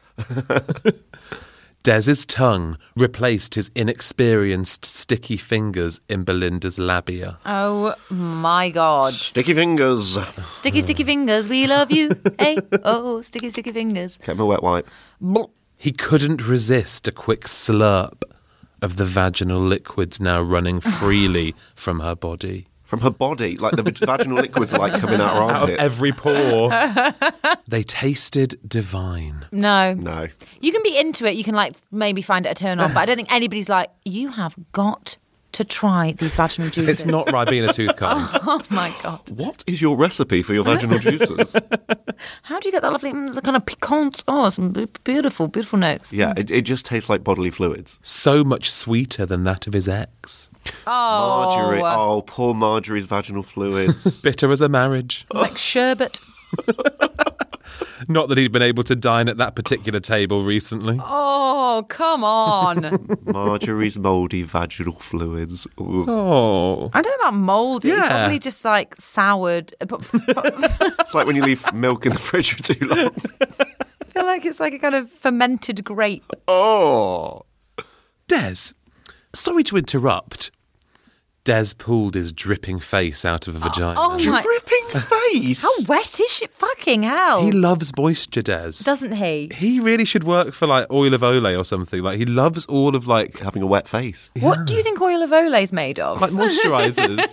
[SPEAKER 3] Des's tongue replaced his inexperienced sticky fingers in Belinda's labia.
[SPEAKER 4] Oh, my God.
[SPEAKER 5] Sticky fingers.
[SPEAKER 4] Sticky, sticky fingers, we love you. Hey, oh, sticky, sticky fingers.
[SPEAKER 5] Get him a wet wipe.
[SPEAKER 3] He couldn't resist a quick slurp of the vaginal liquids now running freely from her body.
[SPEAKER 5] From her body. Like the vaginal liquids are like coming out her
[SPEAKER 3] Out of
[SPEAKER 5] armpits.
[SPEAKER 3] every pore. They tasted divine.
[SPEAKER 4] No.
[SPEAKER 5] No.
[SPEAKER 4] You can be into it. You can, like, maybe find it a turn on. But I don't think anybody's like, you have got to try these vaginal juices.
[SPEAKER 3] It's not Ribena tooth kind.
[SPEAKER 4] Oh, my God.
[SPEAKER 5] What is your recipe for your vaginal juices?
[SPEAKER 4] How do you get that lovely, the kind of piquant? Oh, some beautiful, beautiful notes.
[SPEAKER 5] Yeah, it just tastes like bodily fluids.
[SPEAKER 3] So much sweeter than that of his ex.
[SPEAKER 5] Marjorie. Oh, poor Marjorie's vaginal fluids.
[SPEAKER 3] Bitter as a marriage.
[SPEAKER 4] Like sherbet.
[SPEAKER 3] Not that he'd been able to dine at that particular table recently.
[SPEAKER 4] Oh, come on.
[SPEAKER 5] Marjorie's mouldy vaginal fluids. Ooh.
[SPEAKER 3] Oh.
[SPEAKER 4] I don't know about mouldy.
[SPEAKER 3] Yeah.
[SPEAKER 4] Probably just like soured. I
[SPEAKER 5] It's like when you leave milk in the fridge for too long.
[SPEAKER 4] feel like it's like a kind of fermented grape.
[SPEAKER 5] Oh.
[SPEAKER 3] Des, sorry to interrupt. Des pulled his dripping face out of a vagina.
[SPEAKER 4] Oh my.
[SPEAKER 5] Dripping face.
[SPEAKER 4] How wet is she? Fucking hell.
[SPEAKER 3] He loves moisture, Des.
[SPEAKER 4] Doesn't he?
[SPEAKER 3] He really should work for like Oil of Olay or something. Like he loves all of like
[SPEAKER 5] Having a wet face.
[SPEAKER 4] What do you think oil of Olay's made of?
[SPEAKER 3] like moisturisers.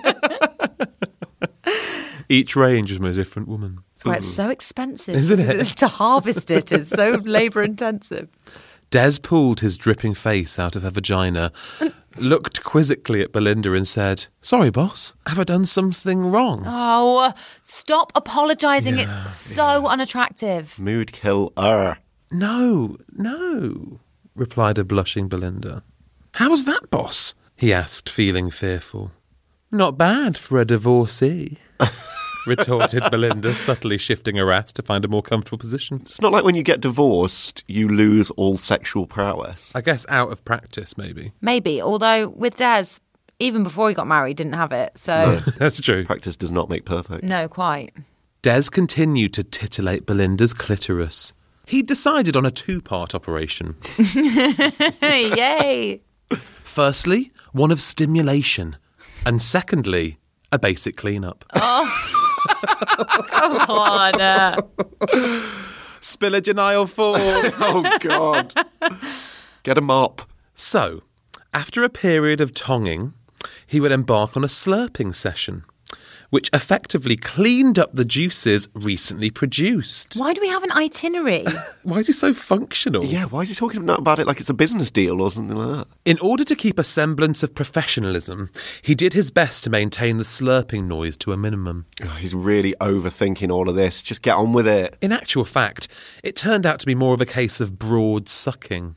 [SPEAKER 3] Each range is from a different woman.
[SPEAKER 4] That's why it's so expensive.
[SPEAKER 3] Isn't it?
[SPEAKER 4] Because to harvest it is so labour intensive.
[SPEAKER 3] Des pulled his dripping face out of her vagina, looked quizzically at Belinda and said, "Sorry, boss, have I done something wrong?"
[SPEAKER 4] Oh, stop apologising. It's so unattractive.
[SPEAKER 5] Mood killer.
[SPEAKER 3] No, replied a blushing Belinda. "How's that, boss?" he asked, feeling fearful. "Not bad for a divorcee." retorted Belinda, subtly shifting her ass to find a more comfortable position.
[SPEAKER 5] It's not like when you get divorced, you lose all sexual prowess.
[SPEAKER 3] I guess out of practice, maybe.
[SPEAKER 4] Maybe, although with Des, even before he got married, didn't have it. So,
[SPEAKER 3] That's true.
[SPEAKER 5] Practice does not make perfect.
[SPEAKER 4] no, quite.
[SPEAKER 3] Des continued to titillate Belinda's clitoris. He'd decided on a 2-part operation.
[SPEAKER 4] Yay!
[SPEAKER 3] Firstly, one of stimulation. And secondly, a basic clean-up.
[SPEAKER 4] Come on.
[SPEAKER 3] Spillage in aisle 4.
[SPEAKER 5] Oh, God. Get a mop.
[SPEAKER 3] So, after a period of tonguing, he would embark on a slurping session, which effectively cleaned up the juices recently produced.
[SPEAKER 4] Why do we have an itinerary?
[SPEAKER 3] Why is he so functional?
[SPEAKER 5] Yeah, why is he talking about it like it's a business deal or something like that?
[SPEAKER 3] In order to keep a semblance of professionalism, he did his best to maintain the slurping noise to a minimum.
[SPEAKER 5] Oh, he's really overthinking all of this. Just get on with it.
[SPEAKER 3] In actual fact, it turned out to be more of a case of broad sucking.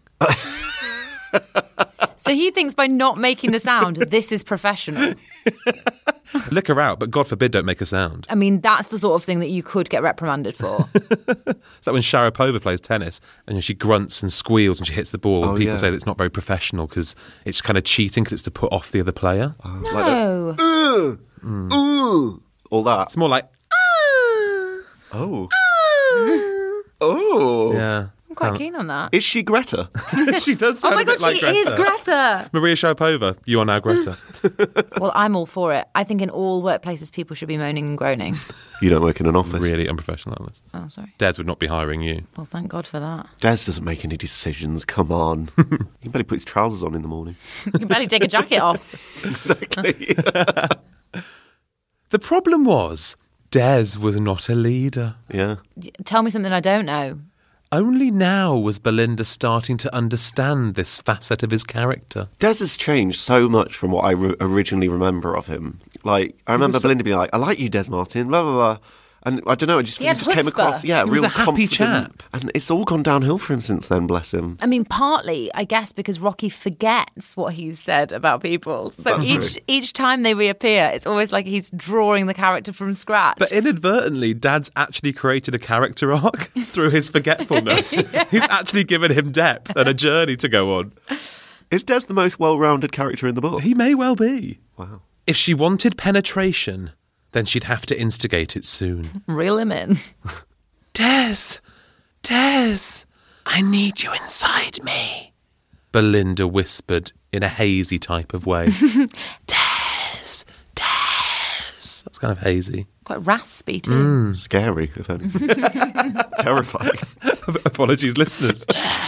[SPEAKER 4] So he thinks by not making the sound, this is professional.
[SPEAKER 3] Lick her out, but God forbid don't make a sound.
[SPEAKER 4] I mean, that's the sort of thing that you could get reprimanded for.
[SPEAKER 3] It's like when Sharapova plays tennis and she grunts and squeals when she hits the ball, and people say that it's not very professional because it's kind of cheating because it's to put off the other player.
[SPEAKER 4] No.
[SPEAKER 5] All that.
[SPEAKER 3] It's more like,
[SPEAKER 5] Oh. Oh.
[SPEAKER 3] yeah.
[SPEAKER 4] I'm quite keen on that.
[SPEAKER 5] Is she Greta?
[SPEAKER 3] She does
[SPEAKER 4] Oh
[SPEAKER 3] sound
[SPEAKER 4] my
[SPEAKER 3] a bit
[SPEAKER 4] God,
[SPEAKER 3] like
[SPEAKER 4] she
[SPEAKER 3] Greta.
[SPEAKER 4] is Greta.
[SPEAKER 3] Maria Sharapova, you are now Greta.
[SPEAKER 4] Well, I'm all for it. I think in all workplaces, people should be moaning and groaning.
[SPEAKER 5] You don't work in an office.
[SPEAKER 3] Really unprofessional, Alice.
[SPEAKER 4] Oh, sorry.
[SPEAKER 3] Des would not be hiring you.
[SPEAKER 4] Well, thank God for that.
[SPEAKER 5] Des doesn't make any decisions. Come on. He can barely put his trousers on in the morning.
[SPEAKER 4] You can barely take a jacket off.
[SPEAKER 5] Exactly.
[SPEAKER 3] The problem was, Des was not a leader.
[SPEAKER 5] Yeah.
[SPEAKER 4] Tell me something I don't know.
[SPEAKER 3] Only now was Belinda starting to understand this facet of his character.
[SPEAKER 5] Des has changed so much from what I originally remember of him. Like, I remember Belinda being like, I like you, Des Martin, blah, blah, blah. And I don't know, it just,
[SPEAKER 4] He had
[SPEAKER 5] just came
[SPEAKER 4] chutzpah.
[SPEAKER 5] across,
[SPEAKER 3] He was
[SPEAKER 5] real
[SPEAKER 3] a happy
[SPEAKER 5] confident.
[SPEAKER 3] chap.
[SPEAKER 5] And it's all gone downhill for him since then, bless him.
[SPEAKER 4] I mean, partly, I guess, because Rocky forgets what he's said about people. So
[SPEAKER 5] That's
[SPEAKER 4] each time they reappear, it's always like he's drawing the character from scratch.
[SPEAKER 3] But inadvertently, Dad's actually created a character arc through his forgetfulness. He's actually given him depth and a journey to go on.
[SPEAKER 5] Is Des the most well-rounded character in the book?
[SPEAKER 3] He may well be.
[SPEAKER 5] Wow.
[SPEAKER 3] If she wanted penetration, then she'd have to instigate it soon.
[SPEAKER 4] Reel him in.
[SPEAKER 3] Des, I need you inside me, Belinda whispered in a hazy type of way. Des. That's kind of hazy.
[SPEAKER 4] Quite raspy, too.
[SPEAKER 5] Scary, if anything. Terrifying.
[SPEAKER 3] Apologies, listeners.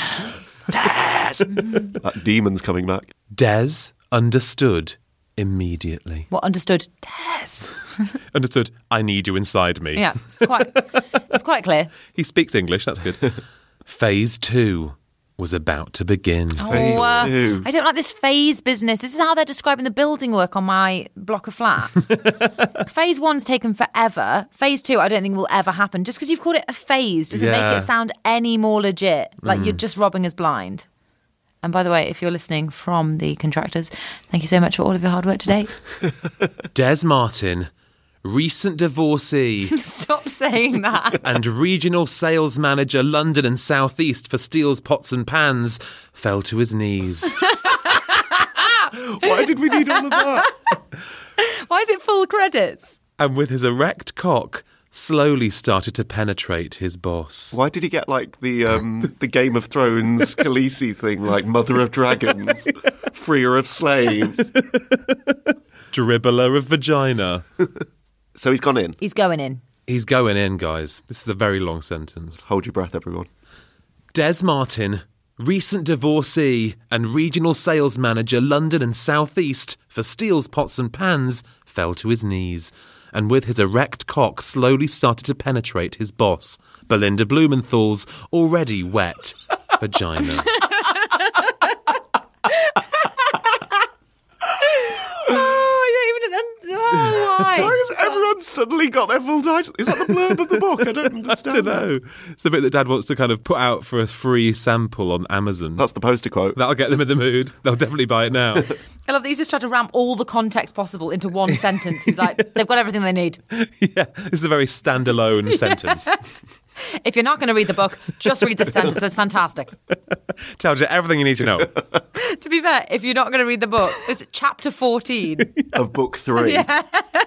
[SPEAKER 5] That demon's coming back.
[SPEAKER 3] Des understood immediately.
[SPEAKER 4] What, understood? Des.
[SPEAKER 3] Understood, I need you inside me.
[SPEAKER 4] Yeah, it's quite clear.
[SPEAKER 3] He speaks English, that's good. Phase 2 was about to begin.
[SPEAKER 5] Phase 2.
[SPEAKER 4] I don't like this phase business. This is how they're describing the building work on my block of flats. Phase 1's taken forever. Phase 2, I don't think will ever happen. Just because you've called it a phase doesn't make it sound any more legit. Like you're just robbing us blind. And by the way, if you're listening from the contractors, thank you so much for all of your hard work today.
[SPEAKER 3] Des Martin, recent divorcee
[SPEAKER 4] Stop saying that.
[SPEAKER 3] and regional sales manager London and South East for Steele's Pots and Pans, fell to his knees.
[SPEAKER 5] Why did we need all of that?
[SPEAKER 4] Why is it full credits?
[SPEAKER 3] And with his erect cock, slowly started to penetrate his boss.
[SPEAKER 5] Why did he get like the Game of Thrones Khaleesi thing, like Mother of Dragons, Freer of Slaves?
[SPEAKER 3] Dribbler of vagina.
[SPEAKER 5] So he's gone in.
[SPEAKER 4] He's going in.
[SPEAKER 3] He's going in, guys. This is a very long sentence.
[SPEAKER 5] Hold your breath, everyone.
[SPEAKER 3] Des Martin, recent divorcee and regional sales manager London and South East for Steele's Pots and Pans, fell to his knees and with his erect cock slowly started to penetrate his boss, Belinda Blumenthal's already wet vagina.
[SPEAKER 4] Oh, I don't even... Why?
[SPEAKER 5] Why is everyone Everyone's suddenly got their full title. Is that the blurb of the book? I don't understand.
[SPEAKER 3] I don't know. It's the bit that Dad wants to kind of put out for a free sample on Amazon.
[SPEAKER 5] That's the poster quote.
[SPEAKER 3] That'll get them in the mood. They'll definitely buy it now.
[SPEAKER 4] I love that he's just tried to ram all the context possible into one sentence. He's like, they've got everything they need.
[SPEAKER 3] Yeah, this is a very standalone sentence.
[SPEAKER 4] If you're not going to read the book, just read this sentence. It's fantastic.
[SPEAKER 3] Tells you everything you need to know.
[SPEAKER 4] To be fair, if you're not going to read the book, it's chapter 14.
[SPEAKER 5] Of book 3.
[SPEAKER 4] Yeah.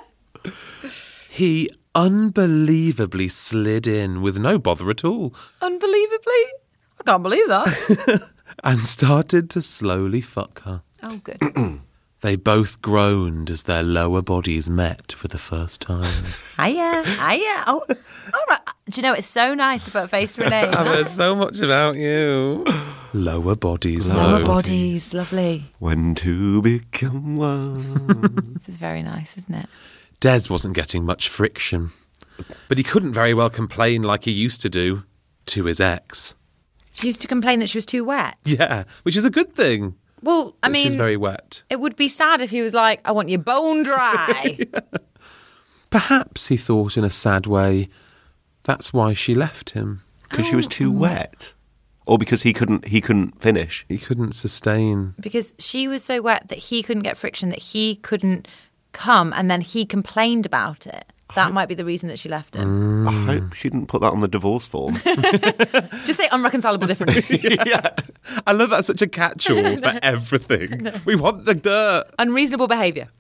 [SPEAKER 3] He unbelievably slid in with no bother at all
[SPEAKER 4] Unbelievably. I can't believe that.
[SPEAKER 3] and started to slowly fuck her.
[SPEAKER 4] Oh, good.
[SPEAKER 3] They both groaned as their lower bodies met for the first time.
[SPEAKER 4] Hiya. Oh, all right. Do you know, it's so nice to put a face to a name.
[SPEAKER 3] I've heard so much about you. Lower bodies.
[SPEAKER 4] Lower
[SPEAKER 3] though.
[SPEAKER 4] bodies, lovely.
[SPEAKER 5] When two become one.
[SPEAKER 4] This is very nice, isn't it?
[SPEAKER 3] Des wasn't getting much friction, but he couldn't very well complain like he used to do to his ex.
[SPEAKER 4] She used to complain that she was too wet.
[SPEAKER 3] Yeah, which is a good thing.
[SPEAKER 4] Well, I
[SPEAKER 3] But
[SPEAKER 4] mean,
[SPEAKER 3] she's very wet.
[SPEAKER 4] it would be sad if he was like, I want you bone dry.
[SPEAKER 3] Perhaps, he thought in a sad way, that's why she left him.
[SPEAKER 5] Because she was too wet. Or because he couldn't finish.
[SPEAKER 3] He couldn't sustain.
[SPEAKER 4] Because she was so wet that he couldn't get friction, that he couldn't come, and then he complained about it. That might be the reason that she left him.
[SPEAKER 5] I hope she didn't put that on the divorce form.
[SPEAKER 4] Just say unreconcilable difference.
[SPEAKER 3] Yeah. I love that's such a catch-all for everything. We want the dirt.
[SPEAKER 4] Unreasonable behaviour.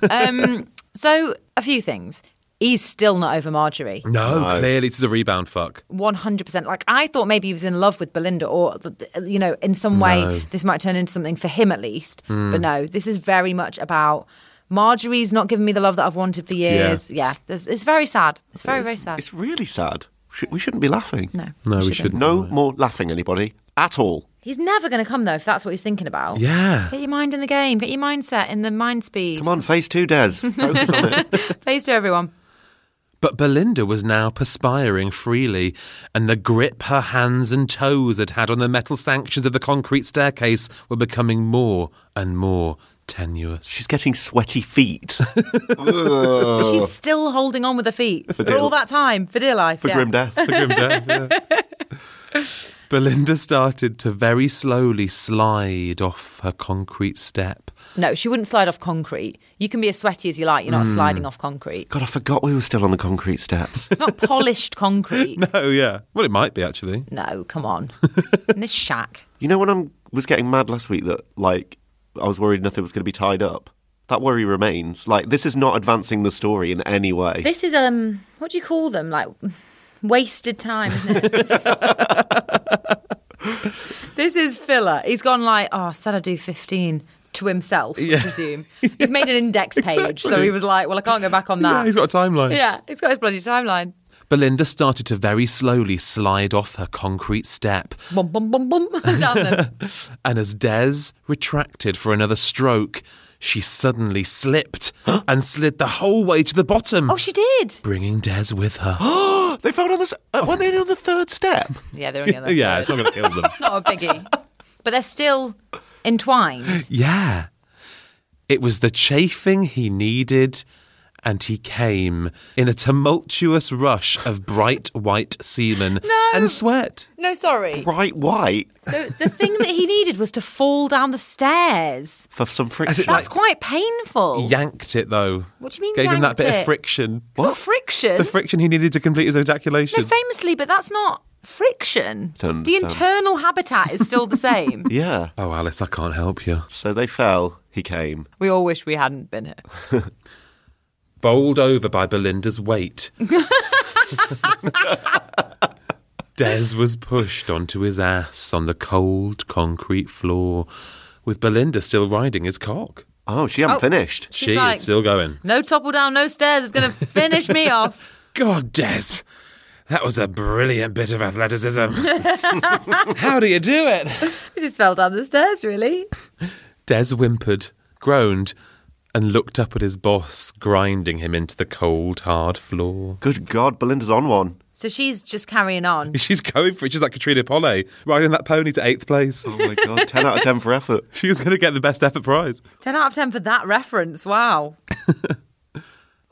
[SPEAKER 4] So, a few things. He's still not over Marjorie.
[SPEAKER 3] No, clearly this is a rebound fuck.
[SPEAKER 4] 100%. Like, I thought maybe he was in love with Belinda, or, you know, in some way this might turn into something for him at least. But no, this is very much about Marjorie's not giving me the love that I've wanted for years. Yeah, it's very sad. It's very, very sad.
[SPEAKER 5] It's really sad. We shouldn't be laughing.
[SPEAKER 3] No, we shouldn't.
[SPEAKER 5] No more laughing, anybody. At all.
[SPEAKER 4] He's never going to come, though, if that's what he's thinking about.
[SPEAKER 3] Yeah.
[SPEAKER 4] Get your mind in the game. Get your mindset in the mind speed.
[SPEAKER 5] Come on, phase 2, Des. Focus on it.
[SPEAKER 4] Phase 2, everyone.
[SPEAKER 3] But Belinda was now perspiring freely, and the grip her hands and toes had had on the metal sanctions of the concrete staircase were becoming more and more tenuous.
[SPEAKER 5] She's getting sweaty feet.
[SPEAKER 4] But she's still holding on with her feet for all that time, for dear life.
[SPEAKER 5] For grim death.
[SPEAKER 3] For grim death, yeah. Belinda started to very slowly slide off her concrete step.
[SPEAKER 4] No, she wouldn't slide off concrete. You can be as sweaty as you like. You're not sliding off concrete.
[SPEAKER 5] God, I forgot we were still on the concrete steps.
[SPEAKER 4] It's not polished concrete.
[SPEAKER 3] Oh, yeah. Well, it might be, actually.
[SPEAKER 4] No, come on. In this shack.
[SPEAKER 5] You know when I was getting mad last week that, like, I was worried nothing was going to be tied up? That worry remains. Like, this is not advancing the story in any way.
[SPEAKER 4] This is, what do you call them? Like, wasted time, isn't it? This is filler. He's gone like, I said I'd do 15 to himself, I presume. He's made an index page, so he was like, well, I can't go back on that.
[SPEAKER 3] Yeah, he's got a timeline.
[SPEAKER 4] Yeah, he's got his bloody timeline.
[SPEAKER 3] Belinda started to very slowly slide off her concrete step.
[SPEAKER 4] Bum, bum, bum, bum. Down them.
[SPEAKER 3] And as Des retracted for another stroke, she suddenly slipped and slid the whole way to the bottom.
[SPEAKER 4] Oh, she did.
[SPEAKER 3] Bringing Des with her.
[SPEAKER 5] They found on this. Weren't they on the third step?
[SPEAKER 4] Yeah, they're only on the
[SPEAKER 3] Yeah,
[SPEAKER 4] third.
[SPEAKER 3] it's not going to kill them.
[SPEAKER 4] It's not a biggie. But they're still entwined.
[SPEAKER 3] Yeah. It was the chafing he needed, and he came in a tumultuous rush of bright white semen and sweat.
[SPEAKER 4] No, sorry.
[SPEAKER 5] Bright white
[SPEAKER 4] So the thing that he needed was to fall down the stairs.
[SPEAKER 5] for some friction.
[SPEAKER 4] That's quite painful.
[SPEAKER 3] Yanked it, though.
[SPEAKER 4] What do you mean
[SPEAKER 3] Gave him that
[SPEAKER 4] yanked
[SPEAKER 3] bit
[SPEAKER 4] it?
[SPEAKER 3] of friction.
[SPEAKER 4] It's not friction.
[SPEAKER 3] The friction he needed to complete his ejaculation.
[SPEAKER 4] No, famously, but that's not friction.
[SPEAKER 5] Don't
[SPEAKER 4] The
[SPEAKER 5] understand.
[SPEAKER 4] internal habitat is still the same.
[SPEAKER 5] Yeah.
[SPEAKER 3] Oh, Alice, I can't help you.
[SPEAKER 5] So they fell. He came.
[SPEAKER 4] We all wish we hadn't been here.
[SPEAKER 3] Bowled over by Belinda's weight. Des was pushed onto his ass on the cold concrete floor, with Belinda still riding his cock.
[SPEAKER 5] Oh, she hadn't finished.
[SPEAKER 4] She's
[SPEAKER 3] She
[SPEAKER 4] like,
[SPEAKER 3] is still going.
[SPEAKER 4] no topple down, no stairs. It's going to finish me off.
[SPEAKER 3] God, Des, that was a brilliant bit of athleticism. How do you do it?
[SPEAKER 4] We just fell down the stairs, really.
[SPEAKER 3] Des whimpered, groaned, and looked up at his boss, grinding him into the cold, hard floor.
[SPEAKER 5] Good God, Belinda's on one.
[SPEAKER 4] So she's just carrying on.
[SPEAKER 3] She's going for it. She's like Katrina Polle, riding that pony to 8th place.
[SPEAKER 5] Oh my God, 10 out of 10 for effort.
[SPEAKER 3] She's going to get the best effort prize.
[SPEAKER 4] 10 out of 10 for that reference. Wow.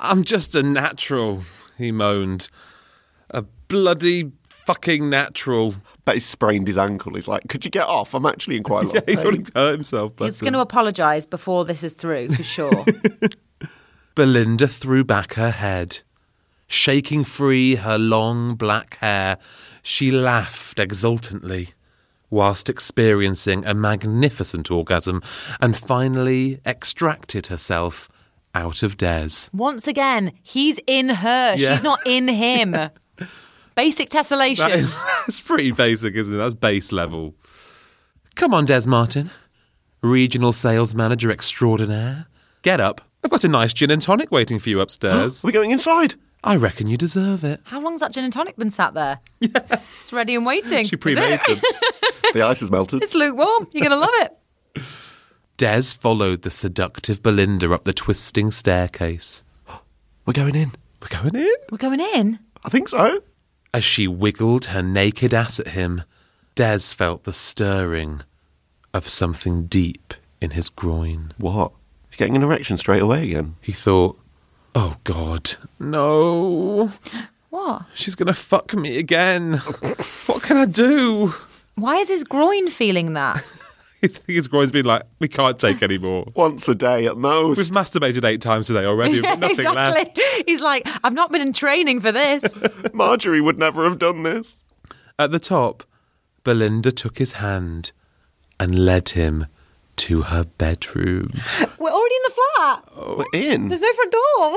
[SPEAKER 3] I'm just a natural, he moaned. A bloody fucking natural.
[SPEAKER 5] Bet he sprained his ankle. He's like, could you get off? I'm actually in quite a lot of
[SPEAKER 3] He
[SPEAKER 5] pain.
[SPEAKER 3] probably hurt himself.
[SPEAKER 4] He's going to apologise before this is through, for sure.
[SPEAKER 3] Belinda threw back her head. Shaking free her long black hair, she laughed exultantly, whilst experiencing a magnificent orgasm, and finally extracted herself out of Des.
[SPEAKER 4] Once again, he's in her.
[SPEAKER 3] Yeah.
[SPEAKER 4] She's not in him. Basic tessellation.
[SPEAKER 3] That's pretty basic, isn't it? That's base level. Come on, Des Martin. Regional sales manager extraordinaire. Get up. I've got a nice gin and tonic waiting for you upstairs.
[SPEAKER 5] We're going inside.
[SPEAKER 3] I reckon you deserve it.
[SPEAKER 4] How long's that gin and tonic been sat there? Yeah. It's ready and waiting.
[SPEAKER 3] She pre-made them.
[SPEAKER 5] The ice is melted.
[SPEAKER 4] It's lukewarm. You're going to love it.
[SPEAKER 3] Des followed the seductive Belinda up the twisting staircase.
[SPEAKER 5] We're going in.
[SPEAKER 3] We're going in?
[SPEAKER 4] We're going in.
[SPEAKER 5] I think so.
[SPEAKER 3] As she wiggled her naked ass at him, Des felt the stirring of something deep in his groin.
[SPEAKER 5] What? He's getting an erection straight away again.
[SPEAKER 3] He thought, oh God, no.
[SPEAKER 4] What?
[SPEAKER 3] She's going to fuck me again. What can I do?
[SPEAKER 4] Why is his groin feeling that?
[SPEAKER 3] I think his groin's been like, we can't take any more.
[SPEAKER 5] Once a day at most.
[SPEAKER 3] We've masturbated 8 times today already. We've got nothing left.
[SPEAKER 4] He's like, I've not been in training for this.
[SPEAKER 5] Marjorie would never have done this.
[SPEAKER 3] At the top, Belinda took his hand and led him to her bedroom.
[SPEAKER 4] We're already in the flat.
[SPEAKER 5] We're in.
[SPEAKER 4] There's no front door.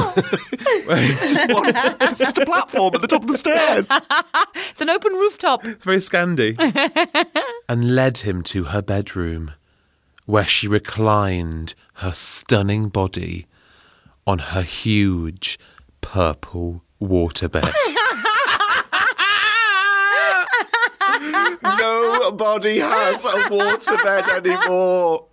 [SPEAKER 5] It's just a platform at the top of the stairs.
[SPEAKER 4] It's an open rooftop.
[SPEAKER 3] It's very Scandi. And led him to her bedroom, where she reclined her stunning body on her huge purple waterbed.
[SPEAKER 5] Nobody has a waterbed anymore.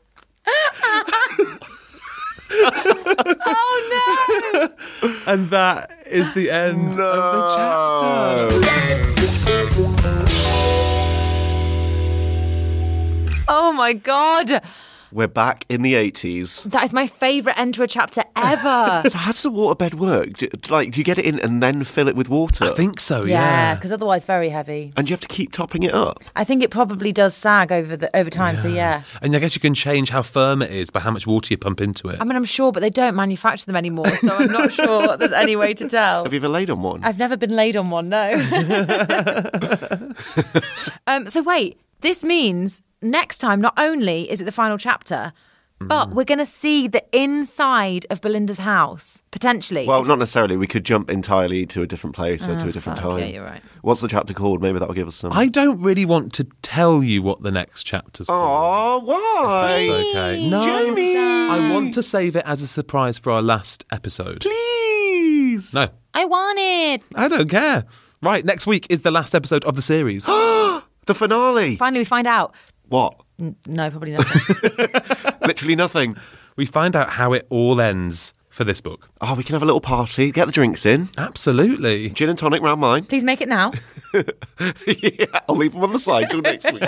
[SPEAKER 4] Oh no!
[SPEAKER 3] And that is the end of the chapter.
[SPEAKER 4] Oh my God!
[SPEAKER 5] We're back in the 80s.
[SPEAKER 4] That is my favourite end to a chapter ever.
[SPEAKER 5] So how does the waterbed work? Do you get it in and then fill it with water?
[SPEAKER 3] I think so,
[SPEAKER 4] Yeah, because otherwise very heavy.
[SPEAKER 5] And you have to keep topping it up?
[SPEAKER 4] I think it probably does sag over time, so yeah.
[SPEAKER 3] And I guess you can change how firm it is by how much water you pump into it.
[SPEAKER 4] I mean, I'm sure, but they don't manufacture them anymore, so I'm not sure there's any way to tell.
[SPEAKER 5] Have you ever laid on one?
[SPEAKER 4] I've never been laid on one, no. So wait, this means next time, not only is it the final chapter, but we're going to see the inside of Belinda's house, potentially.
[SPEAKER 5] Well, not necessarily. We could jump entirely to a different place or to a different time.
[SPEAKER 4] Yeah, you're right.
[SPEAKER 5] What's the chapter called? Maybe that'll give us some...
[SPEAKER 3] I don't really want to tell you what the next chapter's called.
[SPEAKER 5] Oh, why?
[SPEAKER 3] It's okay. No,
[SPEAKER 5] Jamie!
[SPEAKER 3] I want to save it as a surprise for our last episode.
[SPEAKER 5] Please!
[SPEAKER 3] No,
[SPEAKER 4] I want it.
[SPEAKER 3] I don't care. Right, next week is the last episode of the series.
[SPEAKER 5] The finale!
[SPEAKER 4] Finally, we find out.
[SPEAKER 5] What?
[SPEAKER 4] No, probably nothing.
[SPEAKER 5] Literally nothing.
[SPEAKER 3] We find out how it all ends for this book.
[SPEAKER 5] Oh, we can have a little party, get the drinks in.
[SPEAKER 3] Absolutely.
[SPEAKER 5] Gin and tonic round mine.
[SPEAKER 4] Please make it now.
[SPEAKER 5] Yeah, I'll leave them on the side till next week.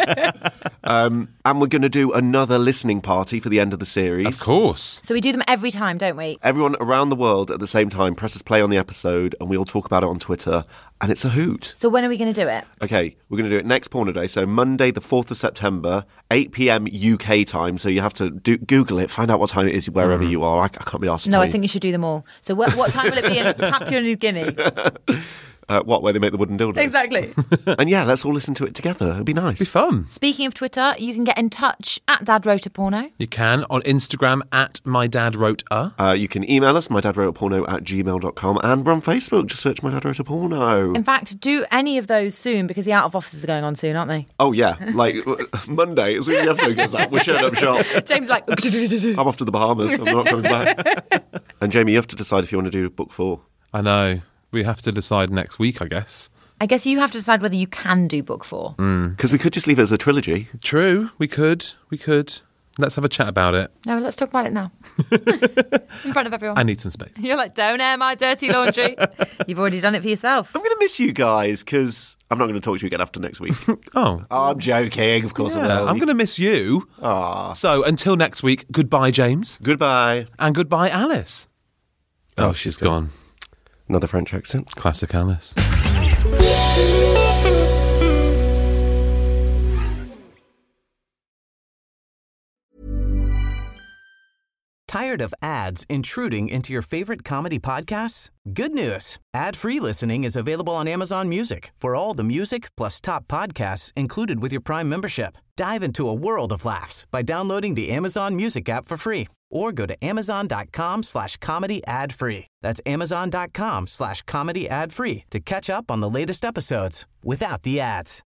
[SPEAKER 5] And we're going to do another listening party for the end of the series.
[SPEAKER 3] Of course.
[SPEAKER 4] So we do them every time, don't we?
[SPEAKER 5] Everyone around the world at the same time presses play on the episode and we all talk about it on Twitter and it's a hoot.
[SPEAKER 4] So when are we going to do it?
[SPEAKER 5] Okay, we're going to do it next Porno Day, so Monday the 4th of September, 8 p.m. UK time, so you have to Google it, find out what time it is wherever you are. I can't be asked to
[SPEAKER 4] No,
[SPEAKER 5] tell
[SPEAKER 4] I
[SPEAKER 5] you.
[SPEAKER 4] think you should do them all. So what time will it be in Papua New Guinea?
[SPEAKER 5] Where they make the wooden dildo.
[SPEAKER 4] Exactly.
[SPEAKER 5] And yeah, let's all listen to it together. It'll be nice.
[SPEAKER 3] Be fun.
[SPEAKER 4] Speaking of Twitter, you can get in touch at Dad Wrote a Porno.
[SPEAKER 3] You can on Instagram at mydadwrotea.
[SPEAKER 5] You can email us, mydadwroteaporno@gmail.com, and we're on Facebook. Just search My Dad Wrote a Porno.
[SPEAKER 4] In fact, do any of those soon because the out of offices are going on soon, aren't they?
[SPEAKER 5] Oh, yeah. Like, Monday, as soon as the episode goes out, we're shutting up shop.
[SPEAKER 4] James is like...
[SPEAKER 5] I'm off to the Bahamas. I'm not coming back. And Jamie, you have to decide if you want to do book 4.
[SPEAKER 3] I know. We have to decide next week, I guess.
[SPEAKER 4] I guess you have to decide whether you can do book 4.
[SPEAKER 5] Because we could just leave it as a trilogy.
[SPEAKER 3] True. We could. Let's have a chat about it.
[SPEAKER 4] No, let's talk about it now. In front of everyone.
[SPEAKER 3] I need some space.
[SPEAKER 4] You're like, don't air my dirty laundry. You've already done it for yourself.
[SPEAKER 5] I'm going to miss you guys because I'm not going to talk to you again after next week.
[SPEAKER 3] Oh.
[SPEAKER 5] I'm joking. Of course I will.
[SPEAKER 3] I'm going to miss you.
[SPEAKER 5] Aw.
[SPEAKER 3] So until next week, goodbye, James.
[SPEAKER 5] Goodbye.
[SPEAKER 3] And goodbye, Alice. Oh, she's gone.
[SPEAKER 5] Another French accent.
[SPEAKER 3] Classic Alice.
[SPEAKER 7] Tired of ads intruding into your favorite comedy podcasts? Good news. Ad-free listening is available on Amazon Music for all the music plus top podcasts included with your Prime membership. Dive into a world of laughs by downloading the Amazon Music app for free or go to amazon.com/comedy ad-free. That's amazon.com/comedy ad-free to catch up on the latest episodes without the ads.